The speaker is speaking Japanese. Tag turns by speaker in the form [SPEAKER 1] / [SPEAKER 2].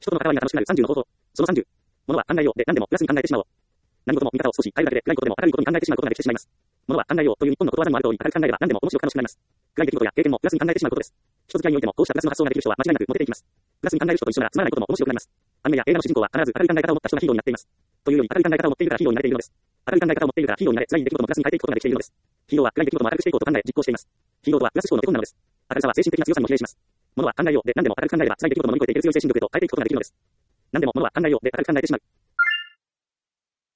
[SPEAKER 1] 人との関わりが楽しくなる30の方法。その30。物は考えようで何でもプラスに考えてしまおう。何事も見方を少し変えるだけで暗いことでも明るいことに考えてしまうことができてしまいます。物は考えようという日本のことわざもある通り、明るく考えれば何でも面白く楽しくなります。暗い出来事や経験もプラスに考えてしまうことです。人付き合いにおいてもこうしたプラスの発想ができる人は間違いなくモテていきます。プラスに考える人と一緒ならつまらないことも面白くなります。アニメや映画の主人公は必ず明るい考え方を持った人がヒーローになっています。というより明るい考え方を持っているからヒーローになれているのです。明るい考え方を持っているからヒーローになれ、辛い出来事もプラスに変えていくことができているのです。ヒーローは暗い出来事も明るくしていこうと考え実行しています。ヒーローとはプラス思考の手本なのです。明るさは精神的な強さにも比例します。物は考えようで何でも明るく考えれば辛い出来事も乗り越えていける強い精神力へと変えていくことができるのです。何でも物は考えようで明るく考えてしまう。